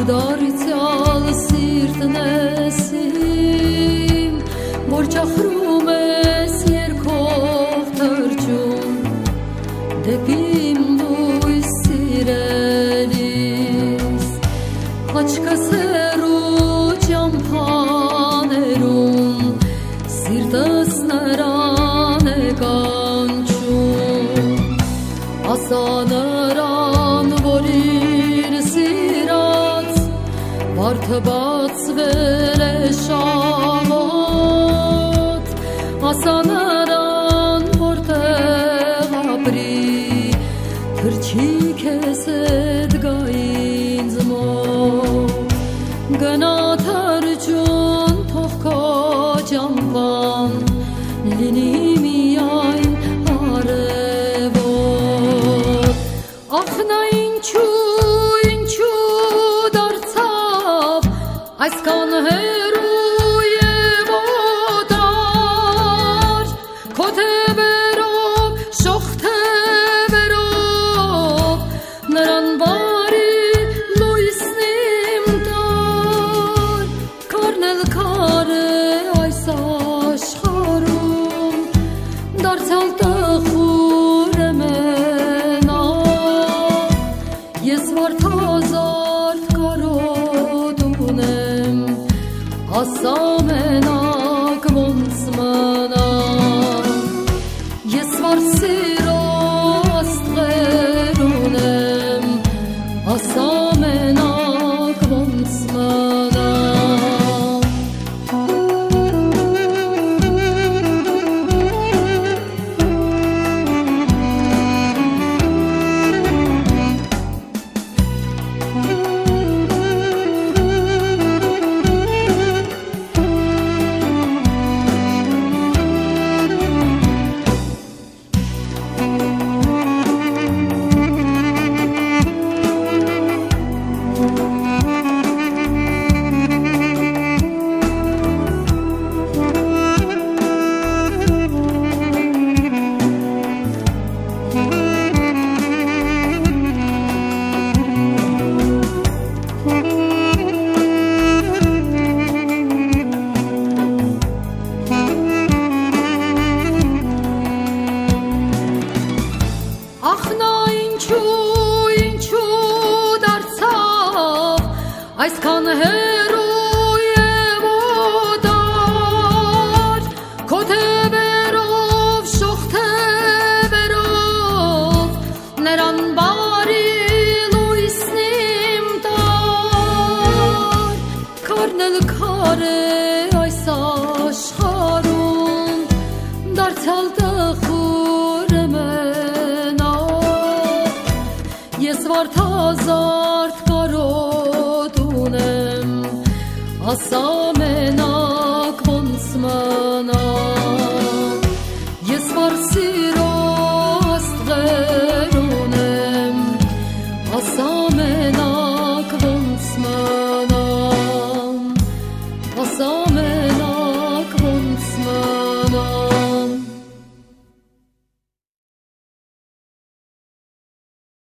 դարձյալ սիրտն ես իմ, որ ճախրում ես երգով թրջում, դեպի իմ լույս սիրելիս, աչքս հեռու ճամփաներում, սիրտս նրան է կանչում, ասա նրան, որ իր սիրած վարդը բացվել է շամոտ, ասա նրան, որտեղ ապրի, թրջի քեզ հետ գա ինձ մոտ, գնա թրջուն թող քո ճամփան լինի միայն արևոտ, ախ նա ինչու դարձավ այսքան հեռու եւ օտար, քո թևերով, շող թևերով, նրան բարի լույսն իմ տար, քարն էլ քար է այս աշխարհում, դարձյալ տխուր է մենակ, ես վարդազարդ կարոտ ունեմ, ասա մենակ ոնց մնամ, ես վար սիրո աստղեր ունեմ, ասա մենակ ոնց մնամ, ախ նա ինչու դարձավ այսքան հեռու եւ օտար, քո թևերով, շող թևերով, նրան բարի լույսն իմ տար, քարն էլ քար է այս աշխարհում, դարձյալ տխուր է ես վարդազարդ կարոտ ունեմ, ասա մենակ ոնց մնամ,